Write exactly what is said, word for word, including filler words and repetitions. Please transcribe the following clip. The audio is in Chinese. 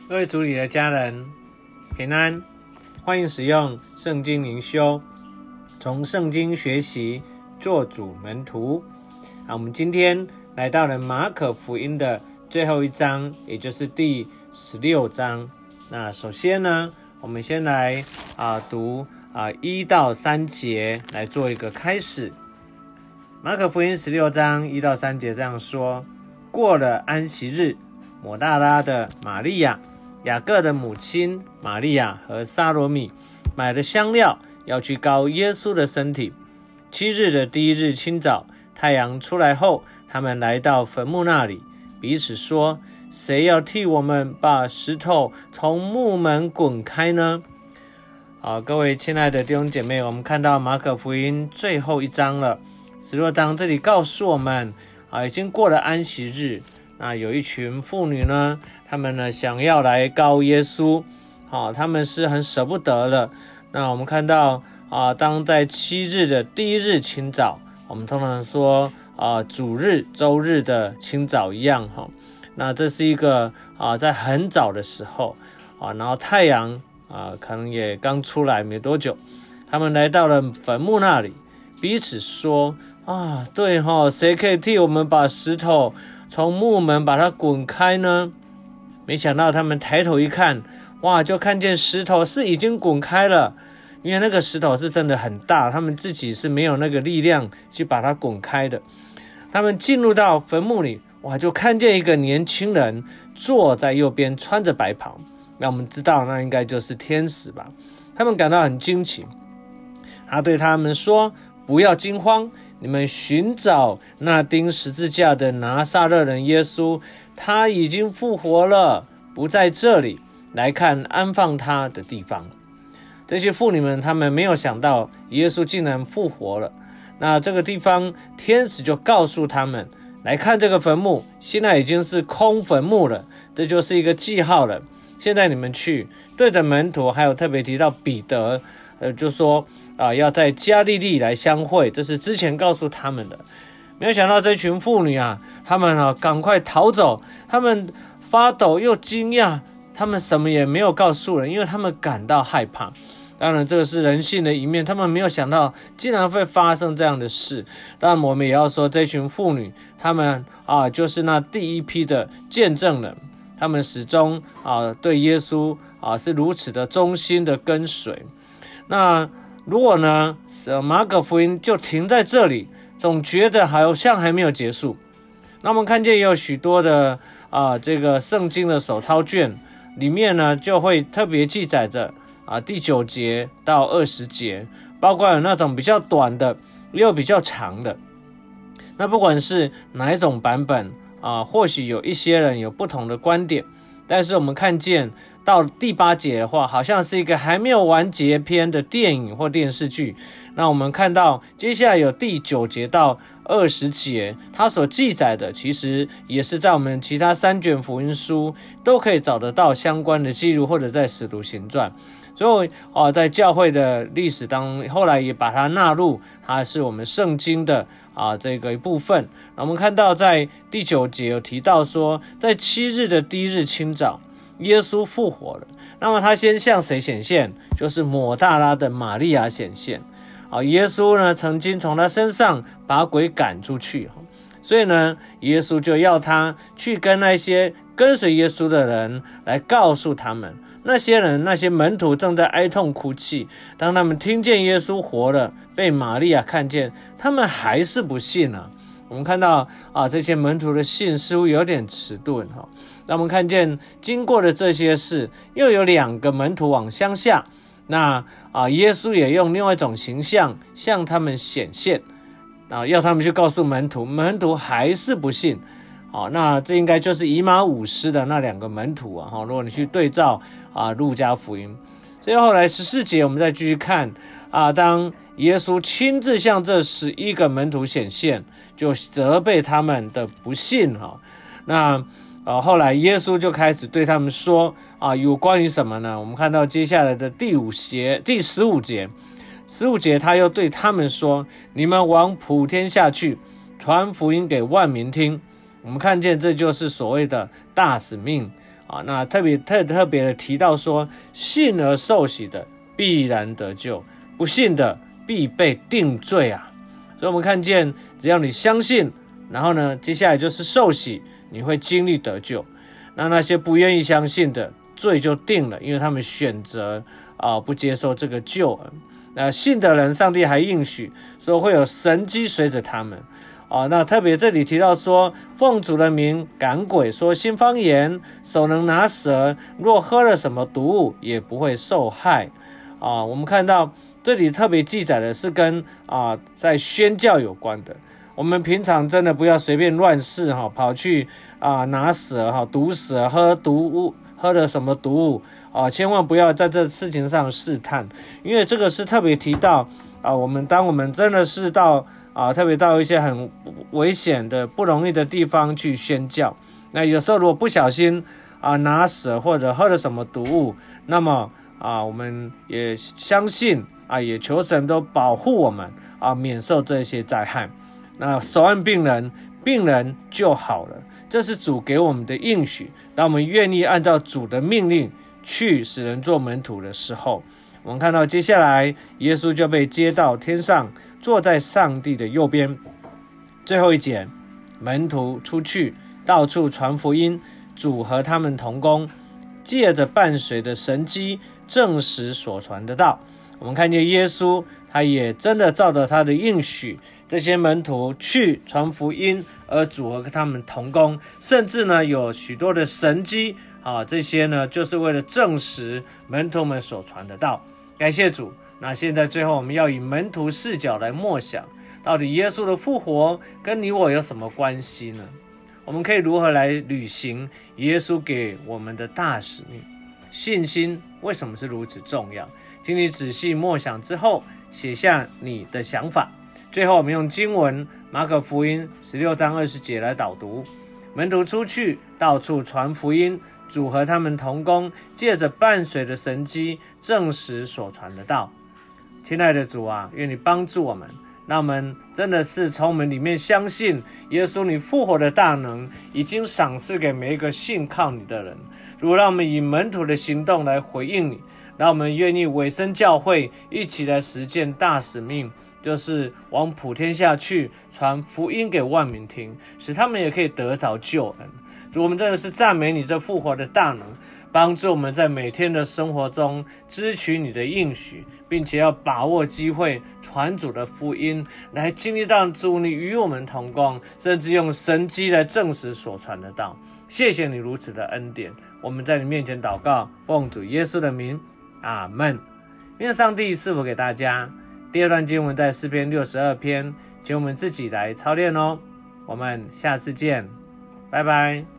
各位主里的家人平安，欢迎使用圣经灵修，从圣经学习做主门徒。啊，我们今天来到了马可福音的最后一章，也就是第十六章。那首先呢，我们先来啊读啊一到三节来做一个开始。马可福音十六章一到三节这样说：过了安息日，抹大拉的玛利亚、雅各的母亲玛利亚和撒罗米买了香料，要去膏耶稣的身体。七日的第一日清早，太阳出来后，他们来到坟墓那里，彼此说：谁要替我们把石头从墓门滚开呢？好，各位亲爱的弟兄姐妹，我们看到马可福音最后一章了。十六章这里告诉我们啊，已经过了安息日，那有一群妇女呢，她们呢想要来膏耶稣，好，她们是很舍不得的。那我们看到啊，当在七日的第一日清早，我们通常说啊主日周日的清早一样哈。那这是一个啊在很早的时候啊，然后太阳啊可能也刚出来没多久，他们来到了坟墓那里，彼此说啊，对哈，谁可以替我们把石头从墓门把它滚开呢？没想到他们抬头一看，哇，就看见石头是已经滚开了，因为那个石头是真的很大，他们自己是没有那个力量去把它滚开的。他们进入到坟墓里，哇，就看见一个年轻人坐在右边，穿着白袍，那我们知道那应该就是天使吧。他们感到很惊奇，他对他们说：不要惊慌，你们寻找那钉十字架的拿撒勒人耶稣，他已经复活了，不在这里，来看安放他的地方。这些妇女们，他们没有想到耶稣竟然复活了。那这个地方天使就告诉他们，来看这个坟墓，现在已经是空坟墓了，这就是一个记号了。现在你们去对着门徒，还有特别提到彼得，呃，就说啊，要在加利利来相会，这是之前告诉他们的。没有想到这群妇女啊，他们啊赶快逃走，他们发抖又惊讶，他们什么也没有告诉人，因为他们感到害怕。当然这个是人性的一面，他们没有想到竟然会发生这样的事。当然我们也要说，这群妇女他们啊就是那第一批的见证人，他们始终啊对耶稣啊是如此的忠心的跟随。那如果呢马可福音就停在这里，总觉得好像还没有结束。那我们看见也有许多的啊这个圣经的手抄卷里面呢，就会特别记载着啊第九节到二十节，包括有那种比较短的，也有比较长的。那不管是哪一种版本啊，或许有一些人有不同的观点，但是我们看见到第八节的话，好像是一个还没有完结篇的电影或电视剧。那我们看到接下来有第九节到二十节，它所记载的其实也是在我们其他三卷福音书都可以找得到相关的记录，或者在使徒行传。所以哦，在教会的历史当中，后来也把它纳入，它是我们圣经的啊这个一部分。那我们看到在第九节有提到说，在七日的第一日清早，耶稣复活了。那么他先向谁显现？就是抹大拉的玛利亚显现。啊，耶稣呢曾经从他身上把鬼赶出去，所以呢，耶稣就要他去跟那些跟随耶稣的人来告诉他们。那些人，那些门徒正在哀痛哭泣，当他们听见耶稣活了，被玛利亚看见，他们还是不信啊。我们看到啊，这些门徒的信似乎有点迟钝哈。那我们看见经过了这些事，又有两个门徒往乡下，那啊，耶稣也用另外一种形象向他们显现，啊，要他们去告诉门徒，门徒还是不信。好，那这应该就是以马忤斯的那两个门徒啊。如果你去对照啊路加福音，所以后来十四节我们再继续看啊，当耶稣亲自向这十一个门徒显现，就责备他们的不信哈。那啊后来耶稣就开始对他们说啊，有关于什么呢？我们看到接下来的第五节、第十五节，十五节他又对他们说：你们往普天下去，传福音给万民听。我们看见这就是所谓的大使命啊，那特别特特别的提到说，信而受洗的必然得救，不信的必被定罪啊。所以我们看见，只要你相信，然后呢，接下来就是受洗，你会经历得救。那那些不愿意相信的，罪就定了，因为他们选择啊、呃、不接受这个救恩。那信的人，上帝还应许说会有神迹随着他们啊。那特别这里提到说，奉主的名赶鬼，说新方言，手能拿蛇，若喝了什么毒物，也不会受害啊。我们看到这里特别记载的是跟啊在宣教有关的。我们平常真的不要随便乱试哈，跑去啊拿蛇哈，毒蛇，喝毒物，喝了什么毒物啊，千万不要在这事情上试探，因为这个是特别提到啊，我们当我们真的是到啊，特别到一些很危险的、不容易的地方去宣教，那有时候如果不小心啊拿蛇或者喝了什么毒物，那么啊，我们也相信啊，也求神都保护我们啊，免受这些灾害。那手按病人，病人就好了，这是主给我们的应许。当我们愿意按照主的命令去使人做门徒的时候，我们看到接下来耶稣就被接到天上，坐在上帝的右边。最后一节，门徒出去，到处传福音，主和他们同工，借着伴随的神迹证实所传的道。我们看见耶稣他也真的照着他的应许，这些门徒去传福音，而主和他们同工，甚至呢有许多的神迹啊，这些呢就是为了证实门徒们所传的道。感谢主。那现在最后我们要以门徒视角来默想，到底耶稣的复活跟你我有什么关系呢？我们可以如何来履行耶稣给我们的大使命？信心为什么是如此重要？请你仔细默想之后，写下你的想法。最后我们用经文马可福音十六章二十节来导读。门徒出去，到处传福音，主和他们同工，借着伴随的神迹证实所传的道。亲爱的主啊，愿你帮助我们，让我们真的是从我们里面相信耶稣你复活的大能已经赏赐给每一个信靠你的人。如果让我们以门徒的行动来回应你，让我们愿意委身教会，一起来实践大使命，就是往普天下去，传福音给万民听，使他们也可以得着救恩。主，我们真的是赞美你这复活的大能，帮助我们在每天的生活中支取你的应许，并且要把握机会传主的福音，来经历到主你与我们同工，甚至用神迹来证实所传的道。谢谢你如此的恩典，我们在你面前祷告，奉主耶稣的名，阿们。愿上帝赐福给大家。第二段经文在诗篇六十二篇，请我们自己来操练哦。我们下次见，拜拜。